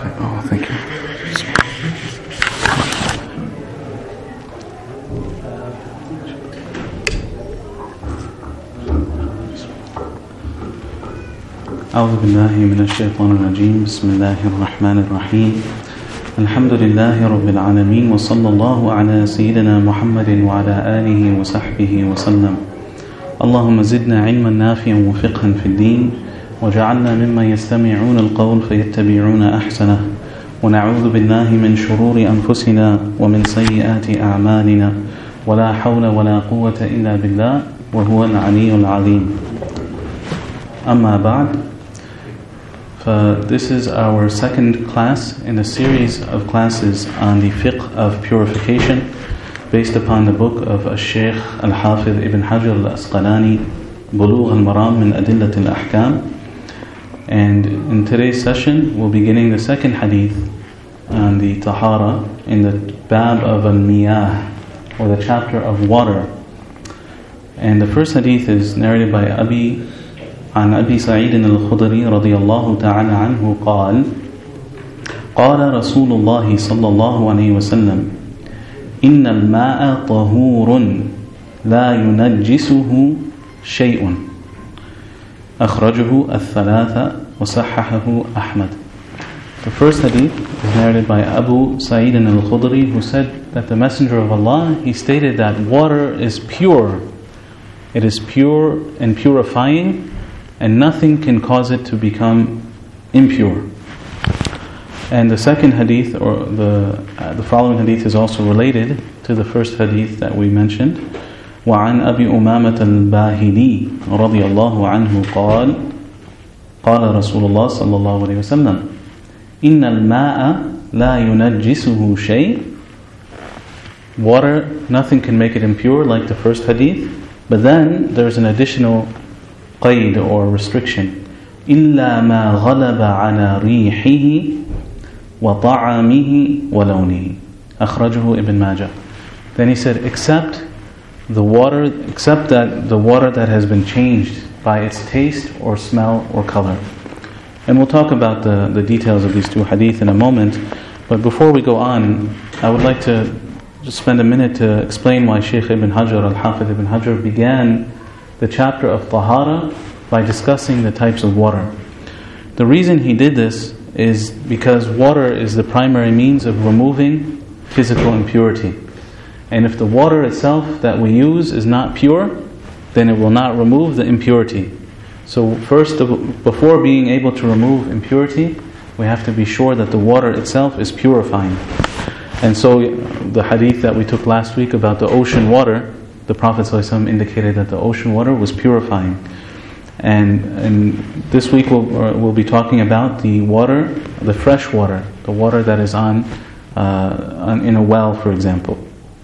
Oh, thank you. أعوذ بالله من الشيطان الرجيم. بسم الله الرحمن الرحيم. الحمد لله رب العالمين، وصلى الله على سيدنا محمد وعلى آله وصحبه وسلم. اللهم زدنا علما نافعا وفقها في الدين، وجعلنا ممن يستمعون القول فيتبعون أحسنه، ونعوذ بالله من شرور أنفسنا ومن سيئات أعمالنا، ولا حول ولا قوة إلا بالله وهو العلي العظيم. أما بعد. This is our second class in a series of classes on the fiqh of purification based upon the book of Shaykh Al-Hafidh Ibn Hajar Al-Asqalani, Bulugh Al-Maram min Adillat Al-Ahkam. And in today's session, we'll be beginning the second hadith on the Tahara in the Bab of Al-Miyah, or the chapter of water. And the first hadith is narrated by عن أبي سعيد الخدري رضي الله تعالى عنه قال: قال رسول الله صلى الله عليه وسلم: إن الماء طهور لا ينجسه شيء، أخرجه الثلاثة وصححه أحمد. The first hadith is narrated by Abu Sa'id al-Khudri, who said that the Messenger of Allah, he stated that water is pure. It is pure and purifying, and nothing can cause it to become impure. And the second hadith, or the following hadith, is also related to the first hadith that we mentioned. وعن أبي أمامة الباهلي رضي الله عنه قال: قال رسول الله صلى الله عليه وسلم: إن الماء لا ينجسه شيء. Water, nothing can make it impure, like the first hadith. But then there's an additional qayd or restriction. إلا ما غلب على ريحه وطعمه ولونه. أخرجه ابن ماجه. Then he said, except the water that has been changed by its taste or smell or color. And we'll talk about the details of these two hadith in a moment. But before we go on, I would like to just spend a minute to explain why Shaykh Ibn Hajar, Al-Hafidh Ibn Hajar, began the chapter of Tahara by discussing the types of water. The reason he did this is because water is the primary means of removing physical impurity. And if the water itself that we use is not pure, then it will not remove the impurity. So first, before being able to remove impurity, we have to be sure that the water itself is purifying. And so the hadith that we took last week about the ocean water, the Prophet ﷺ indicated that the ocean water was purifying. And this week we'll be talking about the water, the fresh water, the water that is in a well, for example.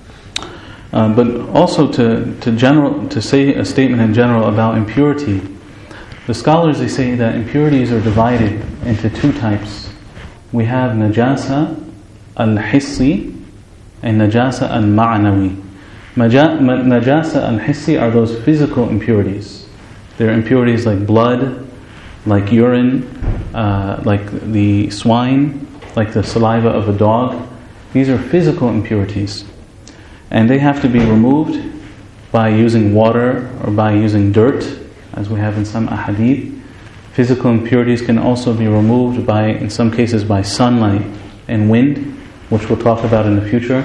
But also to say a statement in general about impurity. The scholars, they say that impurities are divided into two types. We have najasa al-hissi and najasa al-ma'nawi. Najasa al-hissi are those physical impurities. They're impurities like blood, like urine, like the swine, like the saliva of a dog. These are physical impurities. And they have to be removed by using water or by using dirt, as we have in some ahadith. Physical impurities can also be removed in some cases by sunlight and wind, which we'll talk about in the future.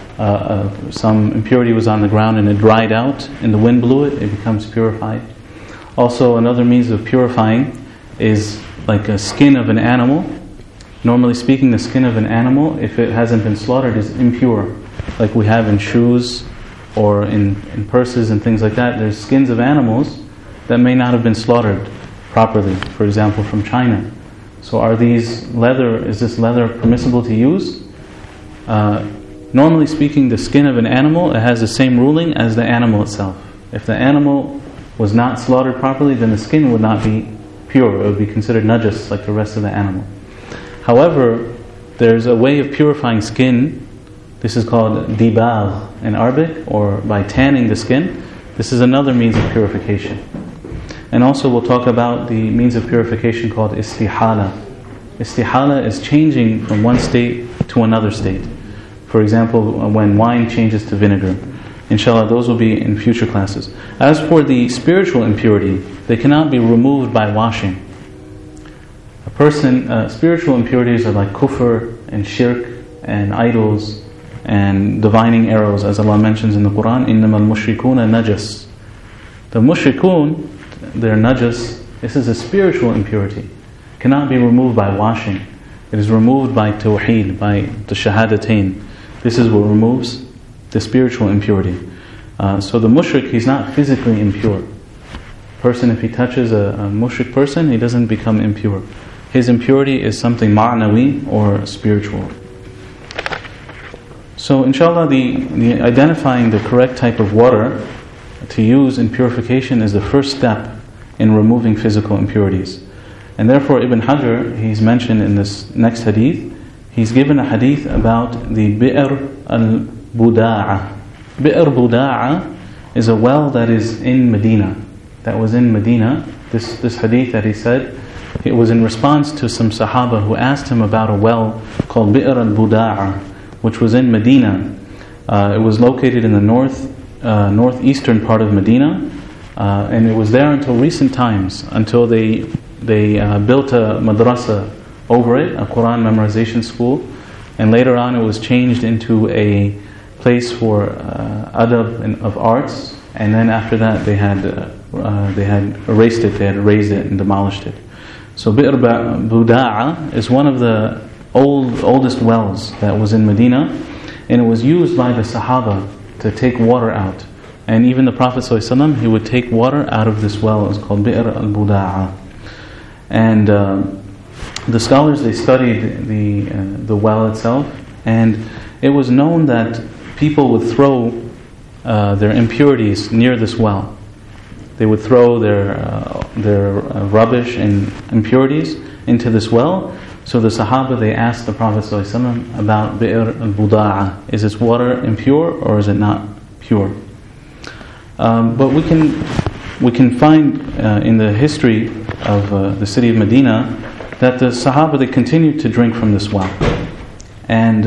Some impurity was on the ground and it dried out, and the wind blew it becomes purified. Also, another means of purifying is like a skin of an animal. Normally speaking, the skin of an animal, if it hasn't been slaughtered, is impure. Like we have in shoes or in purses and things like that. There's skins of animals that may not have been slaughtered properly, for example from China. So is this leather permissible to use? Normally speaking, the skin of an animal, it has the same ruling as the animal itself. If the animal was not slaughtered properly, then the skin would not be pure. It would be considered najas like the rest of the animal. However, there's a way of purifying skin. This is called dibagh in Arabic, or by tanning the skin. This is another means of purification. And also we'll talk about the means of purification called istihala. Istihala is changing from one state to another state. For example, when wine changes to vinegar. Inshallah, those will be in future classes. As for the spiritual impurity, they cannot be removed by washing. Spiritual impurities are like kufr and shirk and idols and divining arrows, as Allah mentions in the Quran, إِنَّمَا الْمُشْرِكُونَ نَجَسٌ. The mushrikun, they're najas. This is a spiritual impurity. Cannot be removed by washing. It is removed by tawheed, by the shahadatain. This is what removes the spiritual impurity. So the mushrik, he's not physically impure. Person, if he touches a mushrik person, he doesn't become impure. His impurity is something ma'nawi or spiritual. So inshallah, the identifying the correct type of water to use in purification is the first step in removing physical impurities. And therefore Ibn Hajar, he's mentioned in this next hadith, he's given a hadith about the Bi'r al-Buda'a. Bi'r Buda'a is a well that is in Medina. That was in Medina. This hadith that he said, it was in response to some Sahaba who asked him about a well called Bi'r al-Buda'a, which was in Medina. It was located in the northeastern part of Medina, and it was there until recent times, until they built a madrasa over it, a Quran memorization school, and later on it was changed into a place for adab and of arts, and then after that they had erased it, they had razed it and demolished it. So Bi'r Buda'a is one of the oldest wells that was in Medina, and it was used by the Sahaba to take water out. And even the Prophet ﷺ, he would take water out of this well. It's called Bi'r al-Buda'a. And the scholars, they studied the well itself, and it was known that people would throw their impurities near this well. They would throw their rubbish and impurities into this well. So the Sahaba, they asked the Prophet ﷺ about Bi'r al-Buda'a. Is its water impure or is it not pure? But we can find in the history of the city of Medina that the Sahaba, they continued to drink from this well. And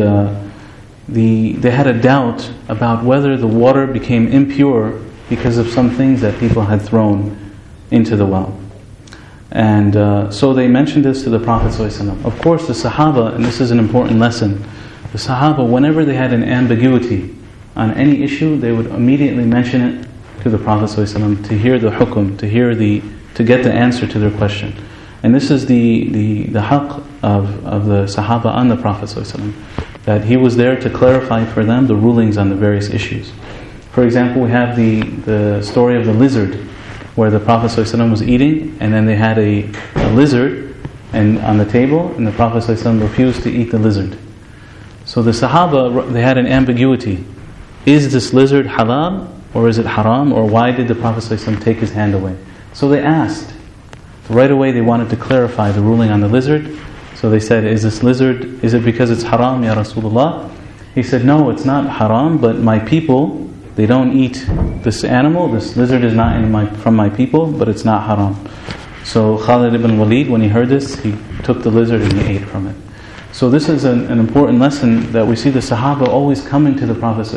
they had a doubt about whether the water became impure because of some things that people had thrown into the well. And so they mentioned this to the Prophet ﷺ. Of course, the Sahaba, and this is an important lesson, the Sahaba, whenever they had an ambiguity on any issue, they would immediately mention it to the Prophet ﷺ to hear the hukum, to get the answer to their question. And this is the haqq of the Sahaba on the Prophet ﷺ, that he was there to clarify for them the rulings on the various issues. For example, we have the story of the lizard, where the Prophet ﷺ was eating, and then they had a lizard on the table, and the Prophet ﷺ refused to eat the lizard. So the Sahaba, they had an ambiguity. Is this lizard halal, or is it haram, or why did the Prophet ﷺ take his hand away? So they asked. Right away they wanted to clarify the ruling on the lizard. So they said, is this lizard, is it because it's haram, Ya Rasulullah? He said, no, it's not haram, but my people, they don't eat this animal. This lizard is not from my people, but it's not haram. So Khalid ibn Walid, when he heard this, he took the lizard and he ate from it. So this is an important lesson that we see the Sahaba always coming to the Prophet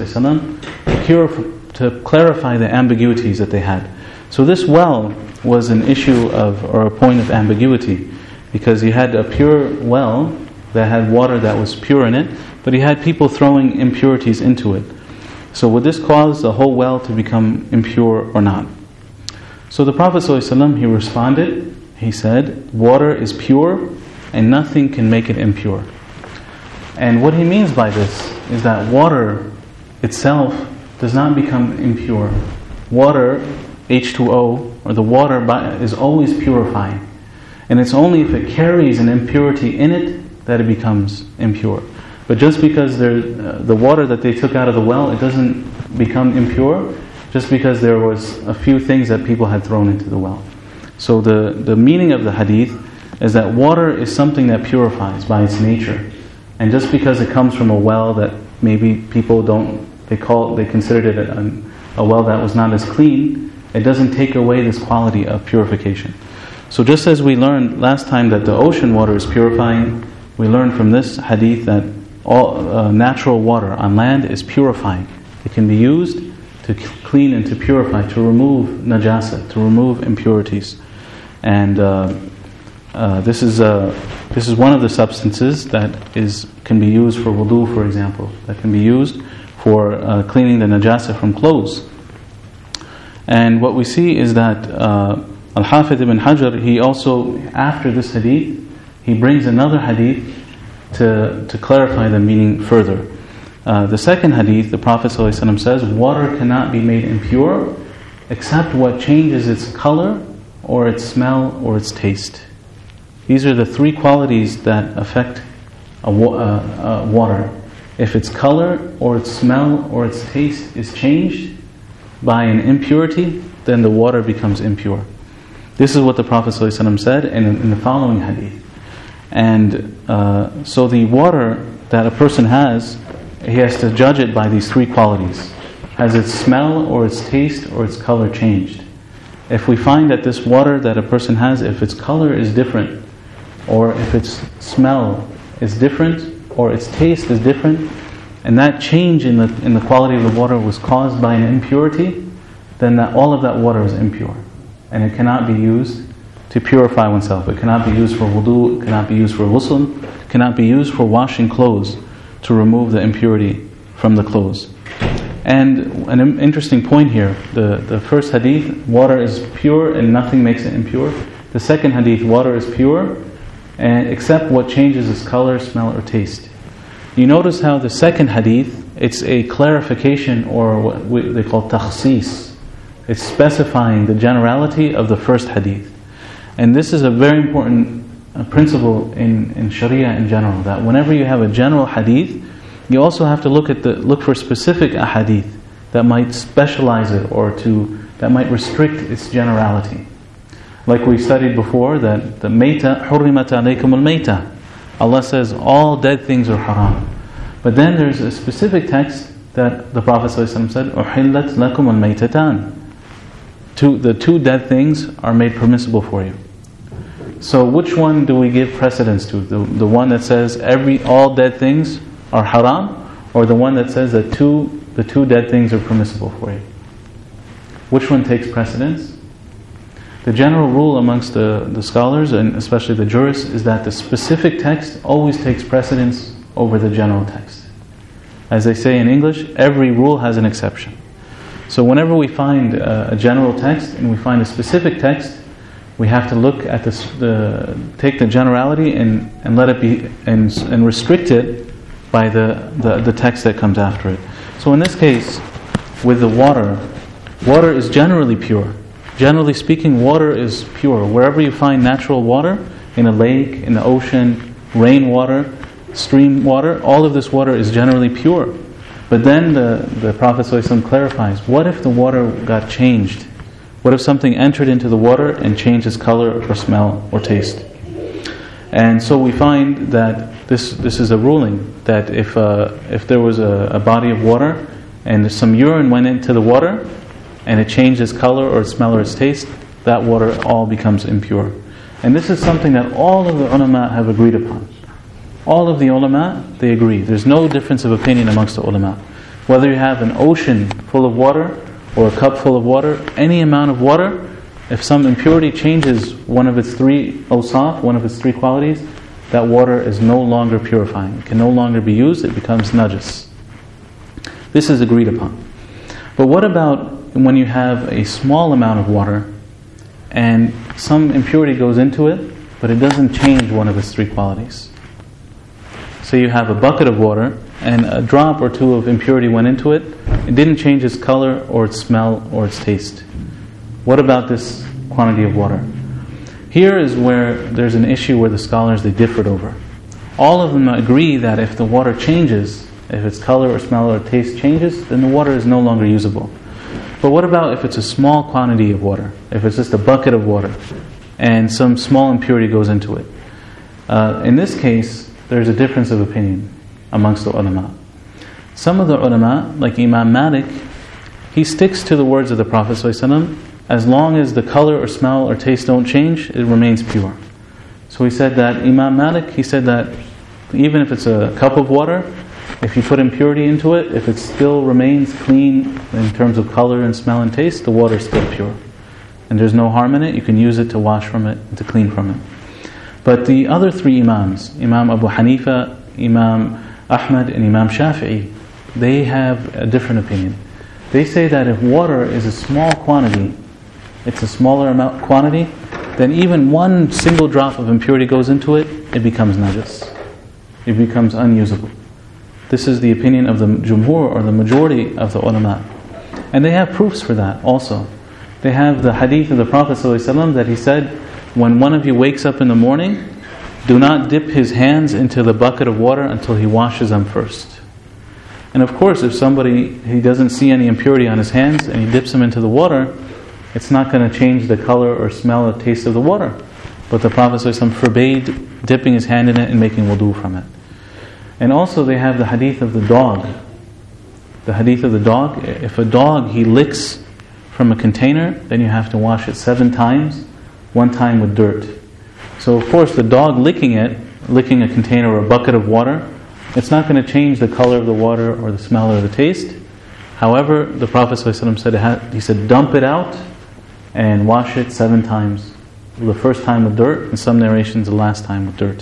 ﷺ to clarify the ambiguities that they had. So this well was an issue or a point of ambiguity, because he had a pure well that had water that was pure in it, but he had people throwing impurities into it. So would this cause the whole well to become impure or not? So the Prophet ﷺ, he responded, he said, water is pure and nothing can make it impure. And what he means by this is that water itself does not become impure. Water, H2O, or the water is always purifying. And it's only if it carries an impurity in it that it becomes impure. But just because the water that they took out of the well, it doesn't become impure, just because there was a few things that people had thrown into the well. So the meaning of the hadith is that water is something that purifies by its nature. And just because it comes from a well that maybe people they considered it a well that was not as clean, it doesn't take away this quality of purification. So just as we learned last time that the ocean water is purifying, we learned from this hadith that all natural water on land is purifying. It can be used to clean and to purify, to remove najasa, to remove impurities. And this is one of the substances that can be used for wudu, for example, that can be used for cleaning the najasa from clothes. And what we see is that Al-Hafidh ibn Hajar, he also, after this hadith, he brings another hadith to clarify the meaning further. The second hadith, the Prophet ﷺ says, water cannot be made impure except what changes its color or its smell or its taste. These are the three qualities that affect water. If its color or its smell or its taste is changed by an impurity, then the water becomes impure. This is what the Prophet ﷺ said in the following hadith. And so the water that a person has, he has to judge it by these three qualities. Has its smell or its taste or its color changed? If we find that this water that a person has, if its color is different, or if its smell is different, or its taste is different, and that change in the quality of the water was caused by an impurity, then all of that water is impure. And it cannot be used to purify oneself. It cannot be used for wudu, it cannot be used for ghusl, it cannot be used for washing clothes to remove the impurity from the clothes. And an interesting point here, the first hadith, water is pure and nothing makes it impure. The second hadith, water is pure and except what changes its color, smell or taste. You notice how the second hadith, it's a clarification, or what they call takhsis. It's specifying the generality of the first hadith. And this is a very important principle in Sharia in general, that whenever you have a general hadith, you also have to look for specific ahadith that might specialize it, or that might restrict its generality. Like we studied before, that the mayta, حُرِّمَتْ عَلَيْكُمُ الْمَيْتَةِ, Allah says all dead things are haram. But then there's a specific text that the Prophet ﷺ said, أُحِلَّتْ لَكُمُ الْمَيْتَتَانِ, the two dead things are made permissible for you. So which one do we give precedence to? The one that says all dead things are haram, or the one that says that the two dead things are permissible for you? Which one takes precedence? The general rule amongst the scholars, and especially the jurists, is that the specific text always takes precedence over the general text. As they say in English, every rule has an exception. So whenever we find a general text and we find a specific text, we have to look at take the generality and let it be and restrict it by the text that comes after it. So in this case, with the water is generally pure. Generally speaking, water is pure. Wherever you find natural water, in a lake, in the ocean, rainwater, stream water, all of this water is generally pure. But then the Prophet ﷺ clarifies, what if the water got changed? What if something entered into the water and changed its color or smell or taste? And so we find that this is a ruling, that if there was a body of water and some urine went into the water and it changed its color or its smell or its taste, that water all becomes impure. And this is something that all of the ulama have agreed upon. All of the ulama, they agree. There's no difference of opinion amongst the ulama. Whether you have an ocean full of water or a cup full of water, any amount of water, if some impurity changes one of its three awsaf, one of its three qualities, that water is no longer purifying. It can no longer be used, it becomes najas. This is agreed upon. But what about when you have a small amount of water and some impurity goes into it, but it doesn't change one of its three qualities? So you have a bucket of water and a drop or two of impurity went into it. It didn't change its color or its smell or its taste. What about this quantity of water? Here is where there's an issue where the scholars, they differed over. All of them agree that if the water changes, if its color or smell or taste changes, then the water is no longer usable. But what about if it's a small quantity of water? If it's just a bucket of water and some small impurity goes into it? In this case, there's a difference of opinion amongst the ulama. Some of the ulama, like Imam Malik, he sticks to the words of the Prophet ﷺ as long as the color or smell or taste don't change, it remains pure. So he said that Imam Malik, he said that even if it's a cup of water, if you put impurity into it, if it still remains clean in terms of color and smell and taste, the water is still pure. And there's no harm in it, you can use it to wash from it, and to clean from it. But the other three Imams, Imam Abu Hanifa, Imam Ahmad, and Imam Shafi'i, they have a different opinion. They say that if water is a small quantity, it's a smaller quantity, then even one single drop of impurity goes into it, it becomes najas. It becomes unusable. This is the opinion of the jumhur, or the majority of the ulama. And they have proofs for that also. They have the hadith of the Prophet ﷺ that he said, when one of you wakes up in the morning, do not dip his hands into the bucket of water until he washes them first. And of course, if he doesn't see any impurity on his hands and he dips them into the water, it's not going to change the color or smell or taste of the water. But the Prophet ﷺ forbade dipping his hand in it and making wudu from it. And also they have the hadith of the dog. The hadith of the dog, if a dog, he licks from a container, then you have to wash it 7 times, 1 time with dirt. So of course the dog licking a container or a bucket of water, it's not going to change the color of the water or the smell or the taste. However, the Prophet ﷺ said, dump it out and wash it 7 times. The first time with dirt, in some narrations the last time with dirt.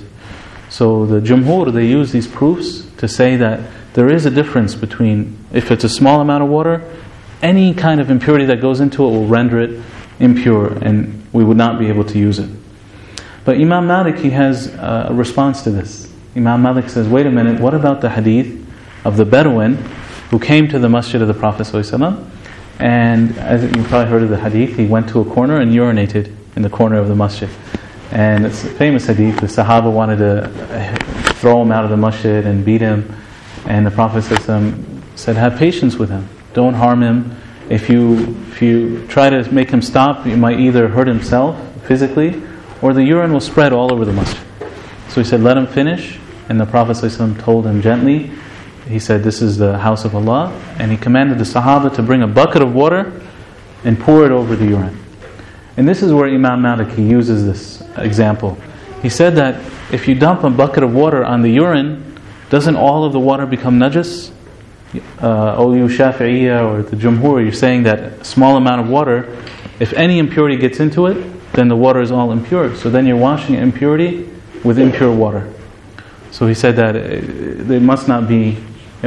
So the Jumhur, they use these proofs to say that there is a difference between, if it's a small amount of water, any kind of impurity that goes into it will render it impure and we would not be able to use it. But Imam Malik, he has a response to this. Imam Malik says, wait a minute, what about the hadith of the Bedouin who came to the masjid of the Prophet ﷺ, and as you probably heard of the hadith, he went to a corner and urinated in the corner of the masjid. And it's a famous hadith. The Sahaba wanted to throw him out of the masjid and beat him, and the Prophet ﷺ said, have patience with him, don't harm him. If you try to make him stop, you might either hurt himself physically, or the urine will spread all over the masjid. So he said, let him finish. And the Prophet ﷺ told him gently, he said, this is the house of Allah. And he commanded the Sahaba to bring a bucket of water and pour it over the urine. And this is where Imam Malik, he uses this example. He said that if you dump a bucket of water on the urine, doesn't all of the water become najas? You Shafi'iyya or the Jumhur, you're saying that a small amount of water, if any impurity gets into it, then the water is all impure. So then you're washing impurity with impure water. So he said that there must not be,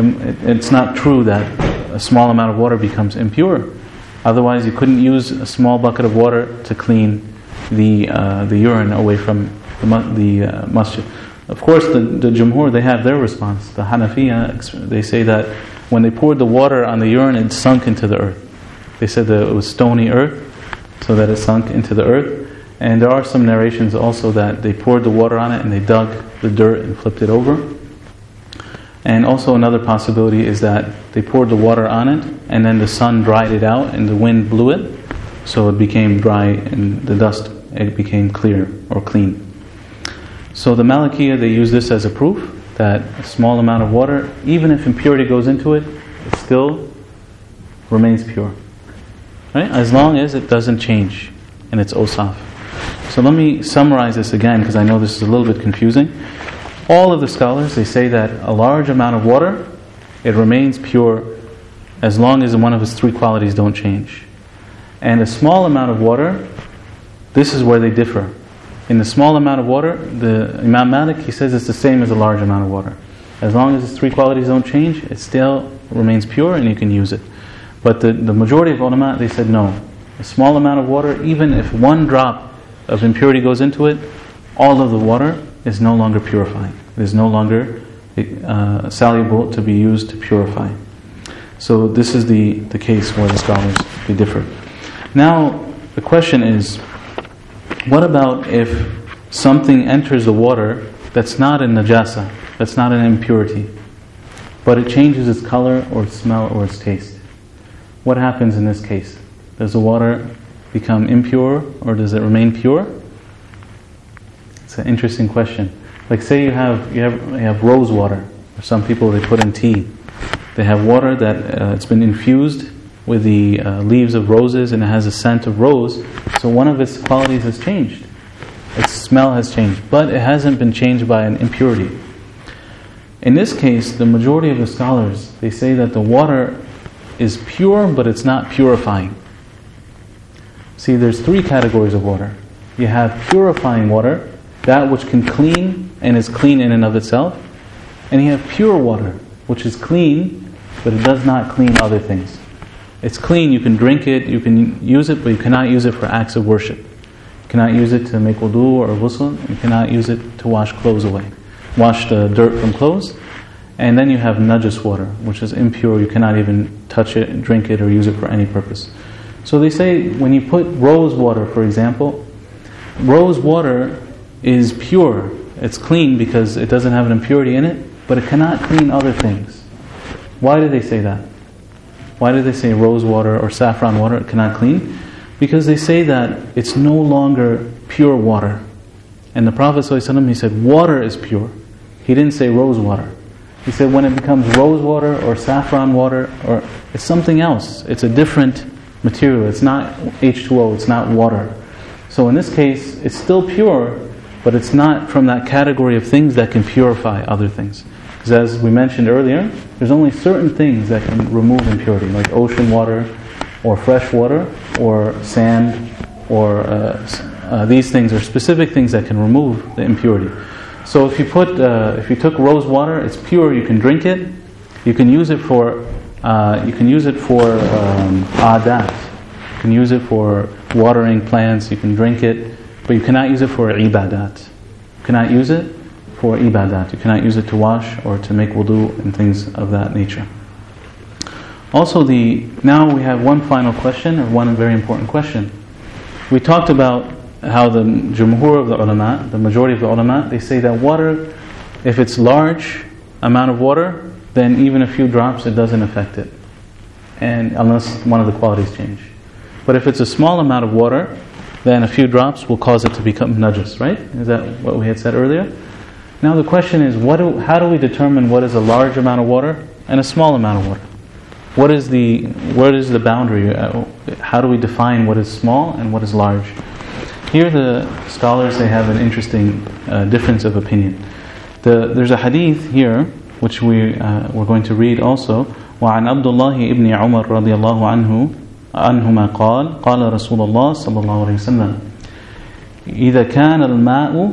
it's not true that a small amount of water becomes impure. Otherwise you couldn't use a small bucket of water to clean the urine away from the masjid. Of course the Jumhur, they have their response. The Hanafiya, they say that when they poured the water on the urine, it sunk into the earth. They said that it was stony earth, so that it sunk into the earth. And there are some narrations also that they poured the water on it and they dug the dirt and flipped it over. And also another possibility is that they poured the water on it and then the sun dried it out and the wind blew it, so it became dry and the dust, it became clear or clean. So the Malikiyya, they use this as a proof that a small amount of water, even if impurity goes into it, it still remains pure. Right? As long as it doesn't change in its awsaf. So let me summarize this again, because I know this is a little bit confusing. All of the scholars, they say that a large amount of water, it remains pure as long as one of its 3 qualities don't change. And a small amount of water, this is where they differ. In the small amount of water, the Imam Malik, he says it's the same as a large amount of water. As long as its 3 qualities don't change, it still remains pure and you can use it. But the majority of ulama, they said no. A small amount of water, even if 1 drop of impurity goes into it, all of the water is no longer purifying. It is no longer soluble to be used to purify. So this is the case where the scholars, they differ. Now, the question is, what about if something enters the water that's not in najasa, that's not an impurity, but it changes its color or its smell or its taste? What happens in this case? Does the water become impure or does it remain pure? It's an interesting question. Like say you have rose water, or some people they put in tea. They have water that it's been infused with the leaves of roses, and it has a scent of rose. So one of its qualities has changed. Its smell has changed, but it hasn't been changed by an impurity. In this case, the majority of the scholars, they say that the water is pure, but it's not purifying. See, there's three categories of water. You have purifying water, that which can clean and is clean in and of itself. And you have pure water, which is clean, but it does not clean other things. It's clean, you can drink it, you can use it, but you cannot use it for acts of worship. You cannot use it to make wudu or ghusl. You cannot use it to wash clothes away. Wash the dirt from clothes. And then you have najas water, which is impure. You cannot even touch it, drink it, or use it for any purpose. So they say when you put rose water, for example, rose water is pure. It's clean because it doesn't have an impurity in it, but it cannot clean other things. Why do they say that? Why do they say rose water or saffron water it cannot clean? Because they say that it's no longer pure water. And the Prophet ﷺ, he said water is pure. He didn't say rose water. He said when it becomes rose water or saffron water, or it's something else. It's a different material. It's not H2O, it's not water. So in this case, it's still pure, but it's not from that category of things that can purify other things. Because as we mentioned earlier, there's only certain things that can remove impurity, like ocean water, or fresh water, or sand, or these things are specific things that can remove the impurity. So if you took rose water, it's pure. You can drink it. You can use it for adat. You can use it for watering plants. You can drink it, but you cannot use it for ibadat. You cannot use it for ibadat. You cannot use it to wash or to make wudu and things of that nature. Also, now we have one final question, or one very important question. We talked about how the jumhur of the ulama, the majority of the ulama, they say that water, if it's large amount of water, then even a few drops, it doesn't affect it, and unless one of the qualities change. But if it's a small amount of water, then a few drops will cause it to become najas, right? Is that what we had said earlier? Now the question is, how do we determine what is a large amount of water and a small amount of water? What is the boundary? How do we define what is small and what is large? Here the scholars, they have an interesting difference of opinion. There's a hadith here which we're going to read also. وعن عبد الله ابن عمر رضي الله عنهما قال قال رسول الله صلى الله عليه وسلم إذا كان الماء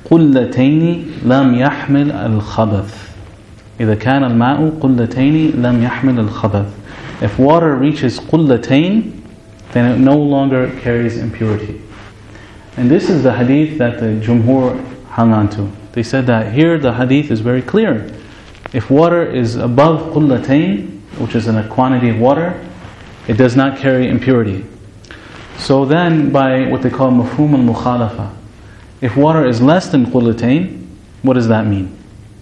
قلتين لم يحمل الخبث. إذا كان الماء قلتين لم يحمل الخبث. If water reaches قلتين, then it no longer carries impurity. And this is the hadith that the Jumhur hung on to. They said that here the hadith is very clear. If water is above qullatayn, which is in a quantity of water, it does not carry impurity. So then by what they call mafhum al-mukhalafa, if water is less than qullatayn, what does that mean?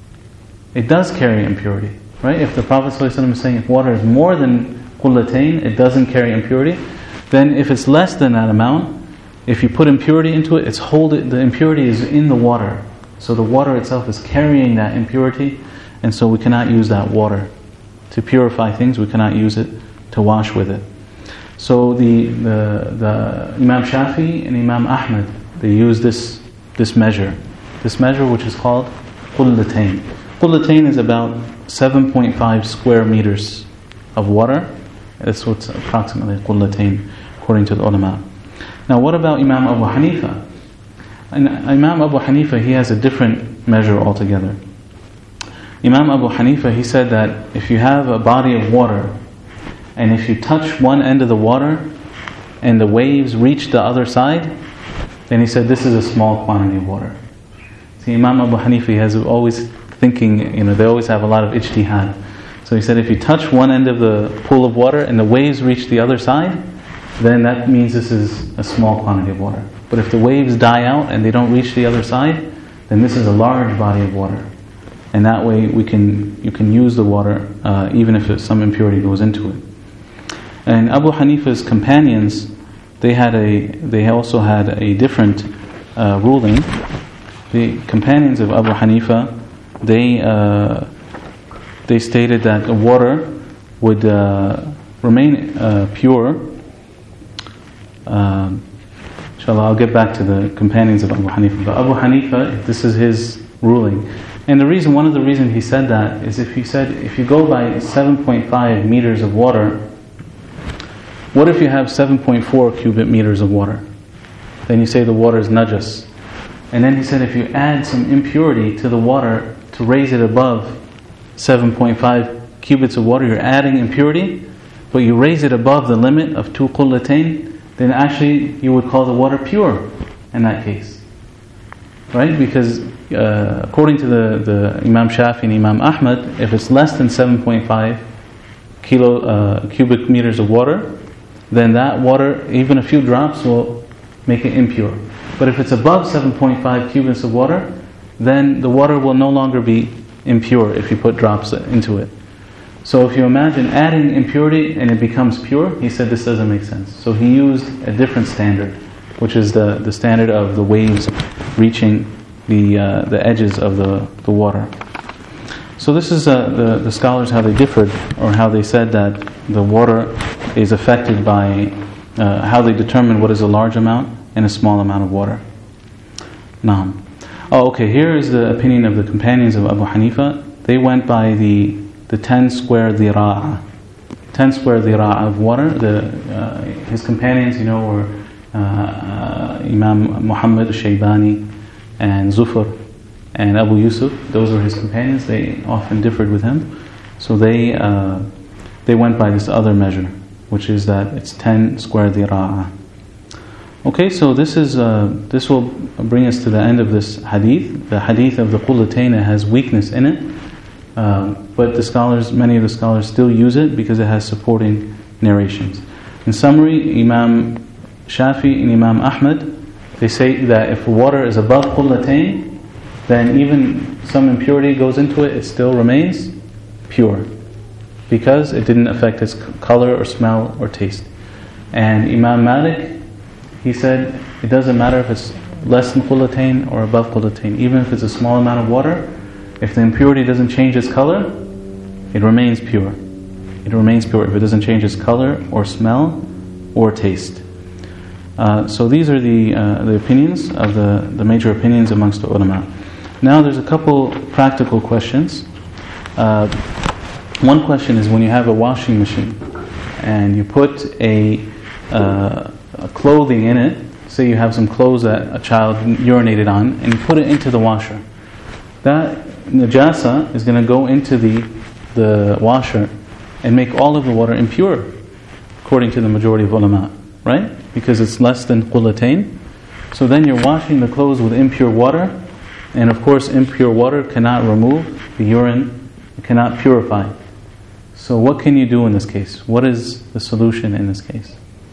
It does carry impurity, right? If the Prophet ﷺ is saying if water is more than qullatayn, it doesn't carry impurity, then if it's less than that amount, if you put impurity into it, the impurity is in the water. So the water itself is carrying that impurity, and so we cannot use that water to purify things. We cannot use it to wash with it. So the Imam Shafi and Imam Ahmad, they use this measure which is called qullatayn. Qullatayn is about 7.5 square meters of water. That's what's approximately qullatayn according to the ulama. Now what about Imam Abu Hanifa? And Imam Abu Hanifa, he has a different measure altogether. Imam Abu Hanifa, he said that if you have a body of water, and if you touch one end of the water, and the waves reach the other side, then he said this is a small quantity of water. See, Imam Abu Hanifa has always thinking, they always have a lot of ijtihad. So he said if you touch one end of the pool of water, and the waves reach the other side, then that means this is a small quantity of water. But if the waves die out and they don't reach the other side, then this is a large body of water. And that way you can use the water even if some impurity goes into it. And Abu Hanifa's companions, they also had a different ruling. The companions of Abu Hanifa, they stated that the water would remain pure. Inshallah, I'll get back to the companions of Abu Hanifa. But Abu Hanifa, this is his ruling. And one of the reasons he said that is if you go by 7.5 meters of water, what if you have 7.4 cubic meters of water? Then you say the water is najas. And then he said if you add some impurity to the water to raise it above 7.5 cubits of water, you're adding impurity, but you raise it above the limit of 2 qullatayn, then actually you would call the water pure in that case. Right? Because according to the Imam Shafi and Imam Ahmad, if it's less than 7.5 cubic meters of water, then that water, even a few drops, will make it impure. But if it's above 7.5 cubits of water, then the water will no longer be impure if you put drops into it. So if you imagine adding impurity and it becomes pure, he said this doesn't make sense. So he used a different standard, which is the standard of the waves reaching the edges of the water. So this is the scholars how they differed, or how they said that the water is affected by how they determine what is a large amount and a small amount of water. Naam. Oh, okay, here is the opinion of the companions of Abu Hanifa. They went by the 10 square dhira'a. 10 square dhira'a of water. His companions, were Imam Muhammad al-Shaybani and Zufar and Abu Yusuf. Those were his companions. They often differed with him. So they went by this other measure, which is that it's 10 square dhira'a. Okay, so this will bring us to the end of this hadith. The hadith of the qullatayn has weakness in it, but many of the scholars still use it because it has supporting narrations. In summary, Imam Shafi and Imam Ahmad, they say that if water is above qullatayn, then even some impurity goes into it, it still remains pure, because it didn't affect its color or smell or taste. And Imam Malik, he said it doesn't matter if it's less than qullatayn or above qullatayn. Even if it's a small amount of water, if the impurity doesn't change its color, it remains pure. It remains pure if it doesn't change its color or smell or taste. So these are the opinions of the major opinions amongst the ulama. Now there's a couple practical questions. One question is when you have a washing machine and you put a clothing in it, say you have some clothes that a child urinated on, and you put it into the washer. That najasa is going to go into the washer and make all of the water impure, according to the majority of ulama, right? Because it's less than qullatayn. So then you're washing the clothes with impure water, and of course impure water cannot remove the urine, it cannot purify. So what can you do in this case? What is the solution in this case?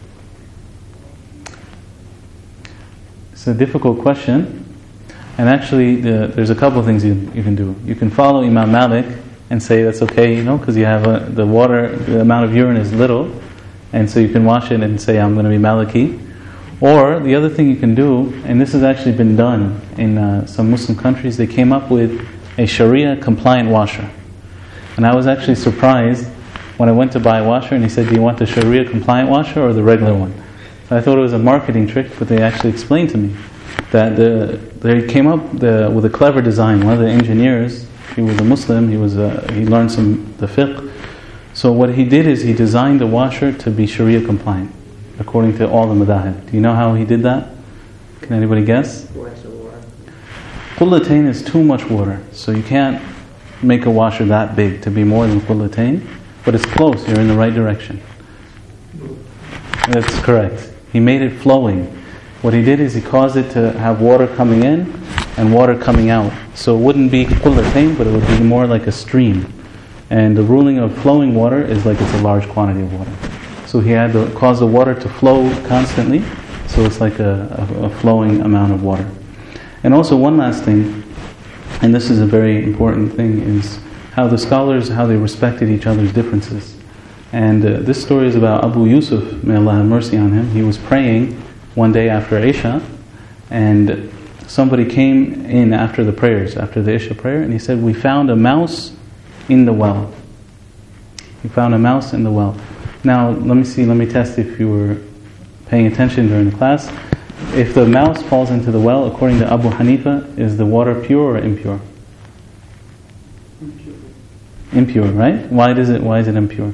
It's a difficult question, and actually there's a couple of things you can do. You can follow Imam Malik and say that's okay, because you have the water, the amount of urine is little, and so you can wash it and say I'm going to be Maliki. Or the other thing you can do, and this has actually been done in some Muslim countries, they came up with a Sharia compliant washer. And I was actually surprised when I went to buy a washer and he said, do you want the Sharia compliant washer or the regular one? I thought it was a marketing trick, but they actually explained to me that they came up with a clever design. One of the engineers, he was a Muslim, he learned the fiqh. So what he did is he designed the washer to be Sharia compliant, according to all the madahib. Do you know how he did that? Can anybody guess? Qullatayn is too much water, so you can't make a washer that big to be more than qullatayn, but it's close, you're in the right direction. That's correct. He made it flowing. What he did is he caused it to have water coming in and water coming out. So it wouldn't be qullatayn, but it would be more like a stream. And the ruling of flowing water is like it's a large quantity of water. So he had to cause the water to flow constantly, so it's like a flowing amount of water. And also one last thing, and this is a very important thing, is how the scholars, how they respected each other's differences. And this story is about Abu Yusuf, may Allah have mercy on him. He was praying one day after Isha, and somebody came in after the prayers, after the Isha prayer, and he said, we found a mouse in the well. We found a mouse in the well. Now, let me test if you were paying attention during the class. If the mouse falls into the well, according to Abu Hanifa, is the water pure or impure? Impure. Impure, right? Why is it impure?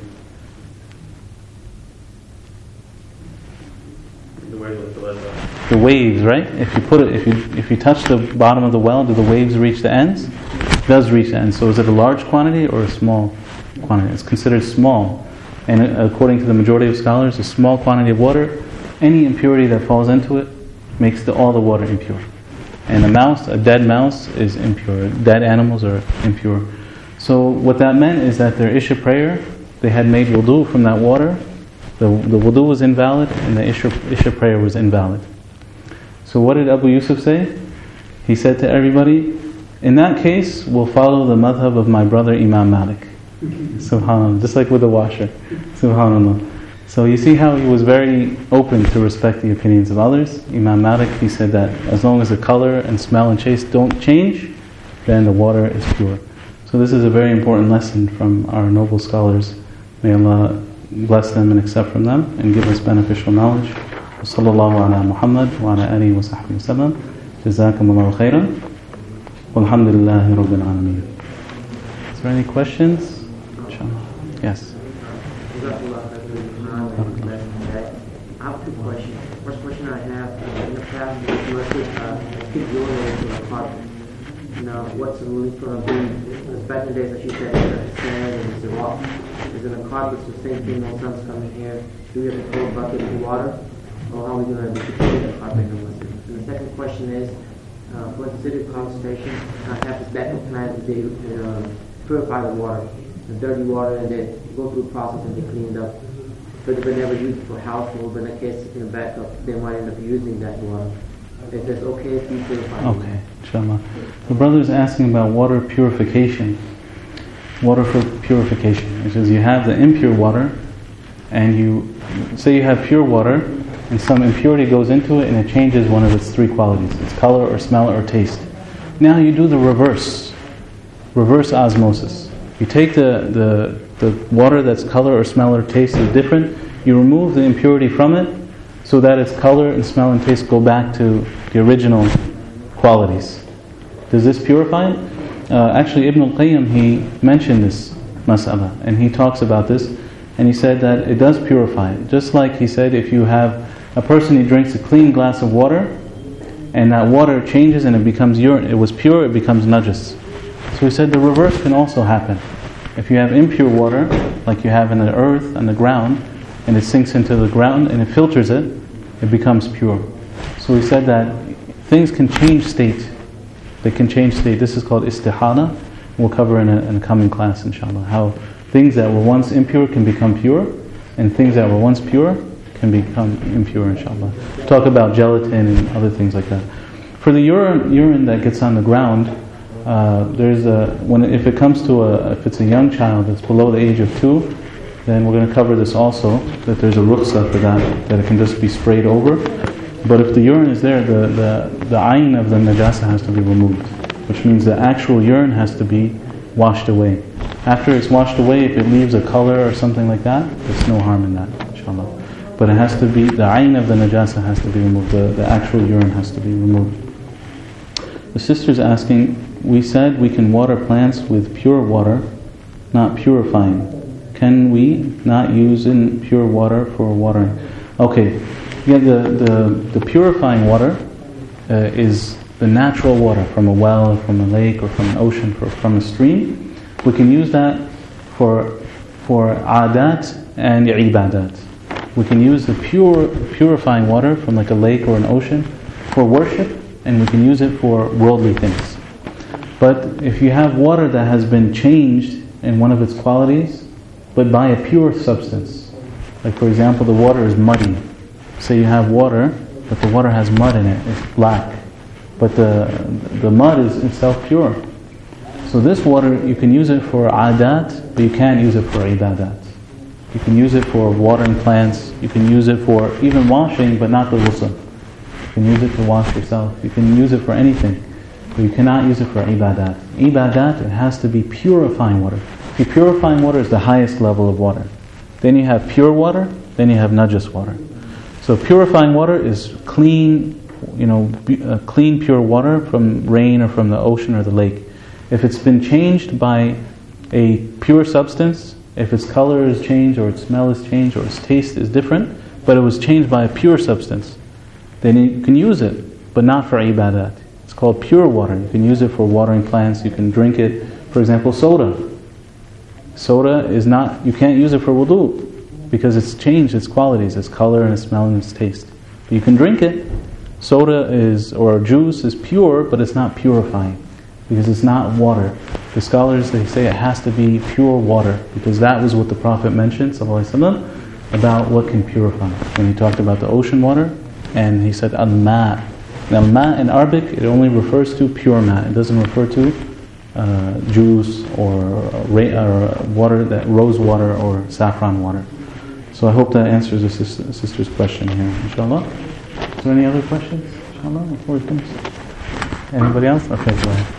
The waves, right? If you touch the bottom of the well, do the waves reach the ends? It does reach the ends. So is it a large quantity or a small quantity? It's considered small. And according to the majority of scholars, a small quantity of water, any impurity that falls into it makes all the water impure. And a dead mouse is impure. Dead animals are impure. So what that meant is that their Isha prayer, they had made wudu from that water. The wudu was invalid and the Isha prayer was invalid. So what did Abu Yusuf say? He said to everybody, in that case, we'll follow the madhab of my brother Imam Malik. Subhanallah, just like with the washer. Subhanallah. So you see how he was very open to respect the opinions of others. Imam Malik, he said that as long as the color and smell and taste don't change, then the water is pure. So this is a very important lesson from our noble scholars. May Allah bless them and accept from them and give us beneficial knowledge. Sallallahu ala Muhammad wa ala alihi wa sahbihi wa sallam. Jazakumullahu khairan. Walhamdulillahi rabbil alameen. Is there any questions? Inshallah. Yes. I have two questions. First question I have, in the past, you must keep urinating in the carpet. Now, what's the ruling for being, back in the days that you said, sand and it's a rock. Is in the carpet, the same thing, no sun's coming here. Do we have to fill a bucket with water? Or how are we going to clean the carpet? And the second question is, for the city power station, I have this backup plan to purify the water, the dirty water, and then go through the process and be cleaned up. But they never use it for household, but in case in the backup, they might end up using that water. Is this okay if you purify? Okay, inshallah. The brother is asking about water purification. Water for purification, which is you have the impure water, and you say you have pure water, and some impurity goes into it, and it changes one of its three qualities: its color, or smell, or taste. Now you do the reverse osmosis. You take the water that's color or smell or taste is different. You remove the impurity from it, so that its color and smell and taste go back to the original qualities. Does this purify it? Actually, Ibn al-Qayyim, he mentioned this mas'ala, and he talks about this, and he said that it does purify it. Just like he said, if you have a person who drinks a clean glass of water, and that water changes and it becomes urine, it was pure, it becomes najas. So he said the reverse can also happen. If you have impure water, like you have in the earth and the ground, and it sinks into the ground and it filters it, it becomes pure. So he said that things can change state. They can change state. This is called istihala. We'll cover in a coming class, inshallah, how things that were once impure can become pure, and things that were once pure can become impure, inshallah. Talk about gelatin and other things like that. For the urine that gets on the ground, if it comes to if it's a young child that's below the age of 2, then we're going to cover this also, that there's a rukhsah for that it can just be sprayed over. But if the urine is there, the ayn of the najasa has to be removed, which means the actual urine has to be washed away. After it's washed away, if it leaves a color or something like that, there's no harm in that, inshallah. But it has to be, the ayn of the najasa has to be removed, the actual urine has to be removed. The sister's asking, we said we can water plants with pure water, not purifying. Can we not use pure water for watering? Okay. Yeah, the purifying water is the natural water from a well, from a lake, or from an ocean, from a stream. We can use that for adat and ibadat. We can use the purifying water from like a lake or an ocean for worship, and we can use it for worldly things. But if you have water that has been changed in one of its qualities, but by a pure substance, like for example the water is muddy. Say you have water, but the water has mud in it, it's black. But the mud is itself pure. So this water, you can use it for adat, but you can't use it for ibadat. You can use it for watering plants, you can use it for even washing, but not the ghusl. You can use it to wash yourself, you can use it for anything. But you cannot use it for ibadat. Ibadat, it has to be purifying water. The purifying water is the highest level of water. then you have pure water, then you have najas water. So purifying water is clean, clean pure water from rain or from the ocean or the lake. If it's been changed by a pure substance, if its color is changed or its smell is changed or its taste is different, but it was changed by a pure substance, then you can use it, but not for ibadat. It's called pure water. You can use it for watering plants, you can drink it. For example, soda. Soda is not, you can't use it for wudu because it's changed its qualities, its color and its smell and its taste. But you can drink it. Soda or juice is pure, but it's not purifying because it's not water. The scholars, they say it has to be pure water because that was what the Prophet mentioned, sallallahu alaihi wasallam, about what can purify. When he talked about the ocean water, and he said al-ma'. Now ma' in Arabic, it only refers to pure ma'. It doesn't refer to juice or water, that rose water or saffron water. So I hope that answers the sister's question here, inshallah. Is there any other questions, inshallah, before we finish? Anybody else? Okay, go ahead.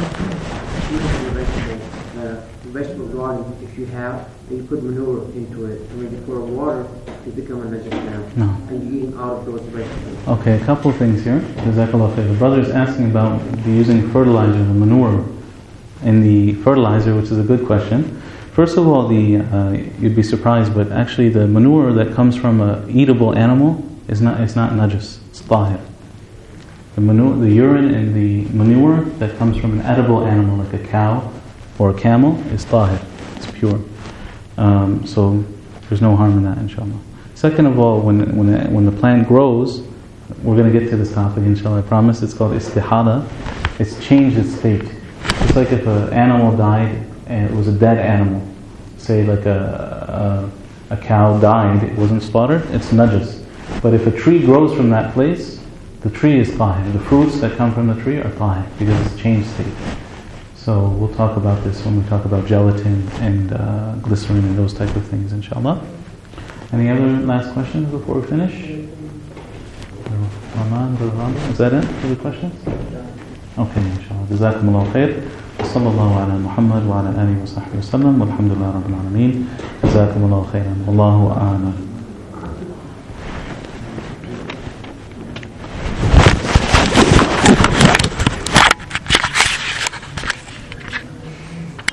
Vegetable garden, if you have, and you put manure into it, I mean, for water, to become a najis now. No. And you're eating out of those vegetables. Okay, a couple of things here. Jazakallah khair. The brother is asking about the using fertilizer, the manure in the fertilizer, which is a good question. First of all, you'd be surprised, but actually the manure that comes from an eatable animal is not najis. It's tahir. The urine and the manure that comes from an edible animal, like a cow or a camel, is tahir. It's pure. So there's no harm in that, inshallah. Second of all, when the plant grows, we're going to get to this topic, inshallah, I promise. It's called istihada. It's changed its state. It's like if an animal died and it was a dead animal. Say like a cow died, it wasn't slaughtered, it's najis. But if a tree grows from that place, the tree is tahir. The fruits that come from the tree are tahir because it's changed state. So we'll talk about this when we talk about gelatin and glycerin and those type of things, inshallah. Any other last questions before we finish? Is that it for the questions? Okay, inshallah. Jazakumullahu khair. صلى الله على محمد وعلى آله وصحبه وسلم والحمد لله رب العالمين. جزاكم الله خيرا والله أعلم.